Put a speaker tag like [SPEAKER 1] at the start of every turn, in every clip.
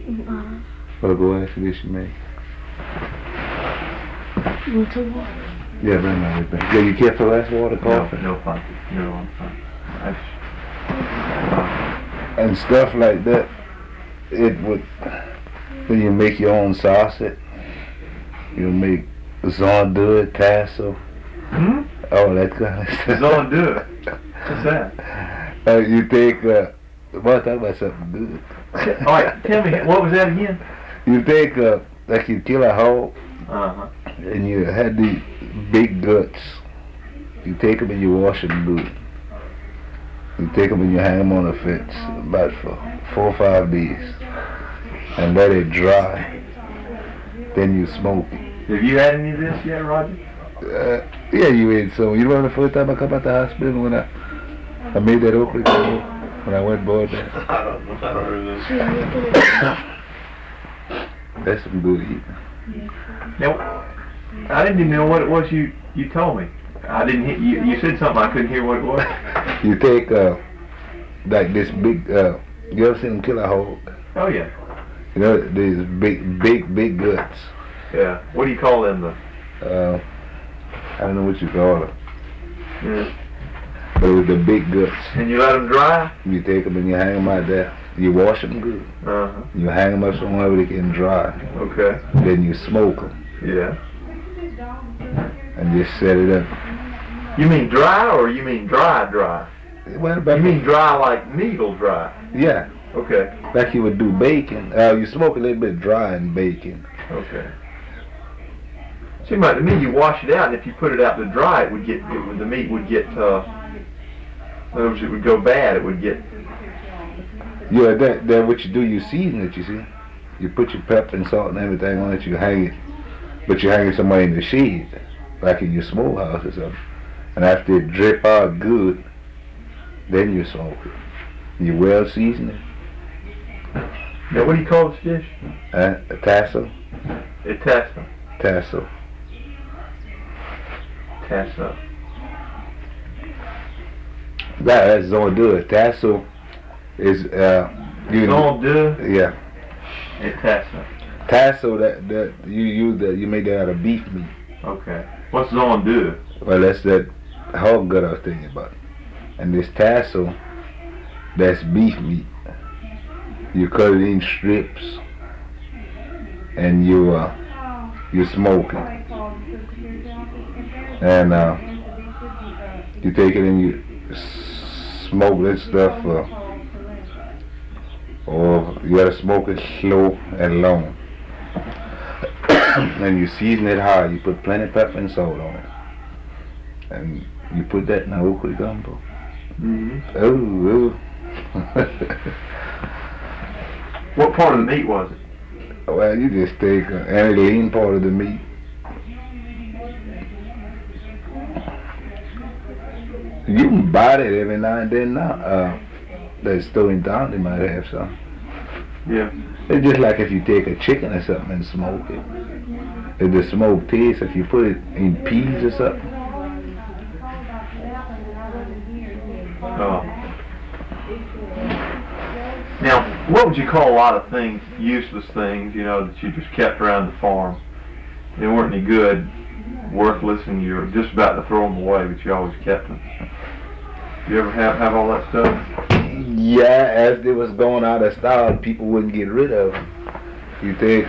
[SPEAKER 1] What glass dish you make? Yeah, bring that with me. Yeah, you care for less water, coffee?
[SPEAKER 2] No, thank you. No, I'm fine.
[SPEAKER 1] And stuff like that, it would, when you make your own sausage, you make zondure, tassel, all that kind of stuff.
[SPEAKER 2] Zondure? What's that?
[SPEAKER 1] You take, well, talk about something good.
[SPEAKER 2] Alright, tell me, what was that again?
[SPEAKER 1] You take, like you kill a hog, and you had these big guts. You take them and you wash them good. You take them and you hang them on a fence about for 4 or 5 days. And let it dry. Then you smoke it.
[SPEAKER 2] Have you had any of this yet, Roger?
[SPEAKER 1] Yeah, you ate some. You remember the first time I come out the hospital when I made that okra cake? When I went board there?
[SPEAKER 2] I don't remember.
[SPEAKER 1] That's some good eating.
[SPEAKER 2] Now, I didn't even know what it was you told me. I didn't hear, you said something, I couldn't hear what it was.
[SPEAKER 1] You take, like this big, you ever seen them kill a hog?
[SPEAKER 2] Oh, yeah.
[SPEAKER 1] You know, these big guts.
[SPEAKER 2] Yeah. What do you call them, though?
[SPEAKER 1] I don't know what you call them.
[SPEAKER 2] Yeah.
[SPEAKER 1] But it was the big guts.
[SPEAKER 2] And you let them dry?
[SPEAKER 1] You take them and you hang them out there. You wash them good. You hang them up somewhere where they can dry.
[SPEAKER 2] Okay.
[SPEAKER 1] Then you smoke them.
[SPEAKER 2] Yeah.
[SPEAKER 1] And just set it up.
[SPEAKER 2] You mean dry or you mean dry?
[SPEAKER 1] Well,
[SPEAKER 2] you mean dry like needle dry?
[SPEAKER 1] Yeah.
[SPEAKER 2] Okay.
[SPEAKER 1] Like you would do bacon. You smoke a little bit dry in bacon.
[SPEAKER 2] Okay. Seems like to me you wash it out, and if you put it out to dry, the meat would get, in other words, it would go bad. It would get.
[SPEAKER 1] Yeah, that what you do. You season it. You see, you put your pepper and salt and everything on it. You hang it, but you hang it somewhere in the shade, like in your smokehouse or something. And after it drip out good, then you smoke it. You well season it.
[SPEAKER 2] Now, what do you call this dish?
[SPEAKER 1] A tassel.
[SPEAKER 2] A tassel.
[SPEAKER 1] Tassel.
[SPEAKER 2] Tassel.
[SPEAKER 1] That's zondure. Tassel is
[SPEAKER 2] zondure.
[SPEAKER 1] Yeah.
[SPEAKER 2] A tassel.
[SPEAKER 1] Tassel that you use that you make that out of beef meat.
[SPEAKER 2] Okay. What's zondure?
[SPEAKER 1] Well, that's that hog gut I was thinking about. And this tassel, that's beef meat. You cut it in strips, and you smoke it. And you take it and you smoke that stuff, or you gotta smoke it slow and long. And you season it hard. You put plenty of pepper and salt on it. And you put that in the okra gumbo. Oh.
[SPEAKER 2] What part of the meat was it?
[SPEAKER 1] Well, you just take any lean part of the meat. You can buy that every now and then now. That's still in town, they might have some.
[SPEAKER 2] Yeah.
[SPEAKER 1] It's just like if you take a chicken or something and smoke it. If the smoke tastes, if you put it in peas or something.
[SPEAKER 2] Oh. Now, what would you call a lot of things, useless things, that you just kept around the farm? They weren't any good, worthless, and you were just about to throw them away, but you always kept them. You ever have all that stuff?
[SPEAKER 1] Yeah, as they was going out of style, people wouldn't get rid of them. You take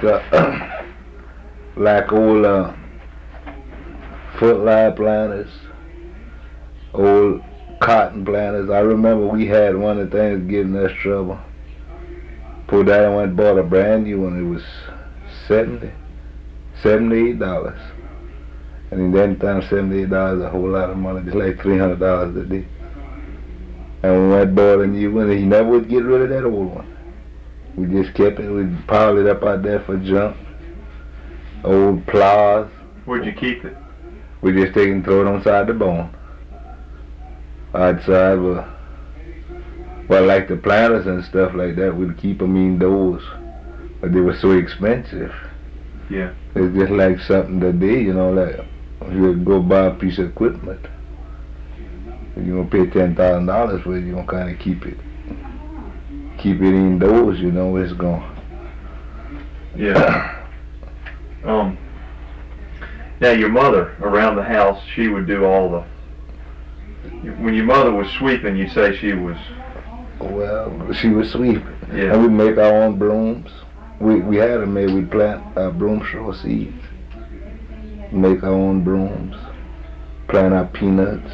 [SPEAKER 1] like old footlight planters, old cotton planters. I remember we had one of the things getting us trouble. Pulled out and went and bought a brand new one. It was $78. And in that time, $78 is a whole lot of money. It's like $300 a day. And we went and bought a new one, and he never would get rid of that old one. We just kept it. We piled it up out there for junk. Old plows.
[SPEAKER 2] Where'd you keep it?
[SPEAKER 1] We just take it and throw it on side the barn. Outside, well, like the planters and stuff like that, we'd keep them indoors. But they were so expensive.
[SPEAKER 2] Yeah.
[SPEAKER 1] It's just like something today, like you would go buy a piece of equipment. You're going to pay $10,000 for it, you're going to kind of keep it indoors, it's going to
[SPEAKER 2] Yeah. Now your mother around the house, she would do all the. When your mother was sweeping, you say she was.
[SPEAKER 1] Well, she was sweeping.
[SPEAKER 2] Yeah.
[SPEAKER 1] And we make our own brooms. We had them made. We plant our broom straw seeds. Make our own brooms. Plant our peanuts.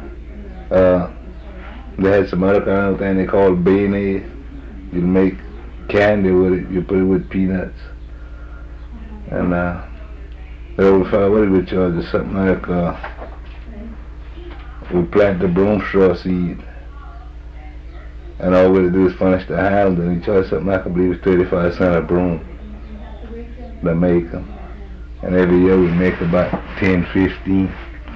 [SPEAKER 1] They had some other kind of thing they called bayonnaise. You make candy with it. You put it with peanuts. And they would find what it would charge us something like we plant the broom straw seed. And all we do is furnish the house, and we charge something like, I believe it's 35 cents a broom to make them. And every year we make about 10, 15.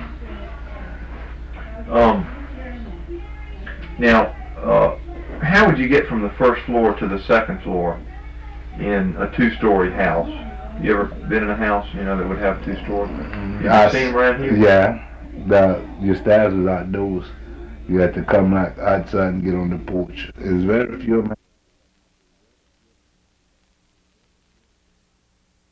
[SPEAKER 2] Now, how would you get from the first floor to the second floor in a two-story house? You ever been in a house, that would have two stories? You ever seen them around here?
[SPEAKER 1] Yeah. Your stairs is outdoors. You have to come outside and get on the porch. There's very few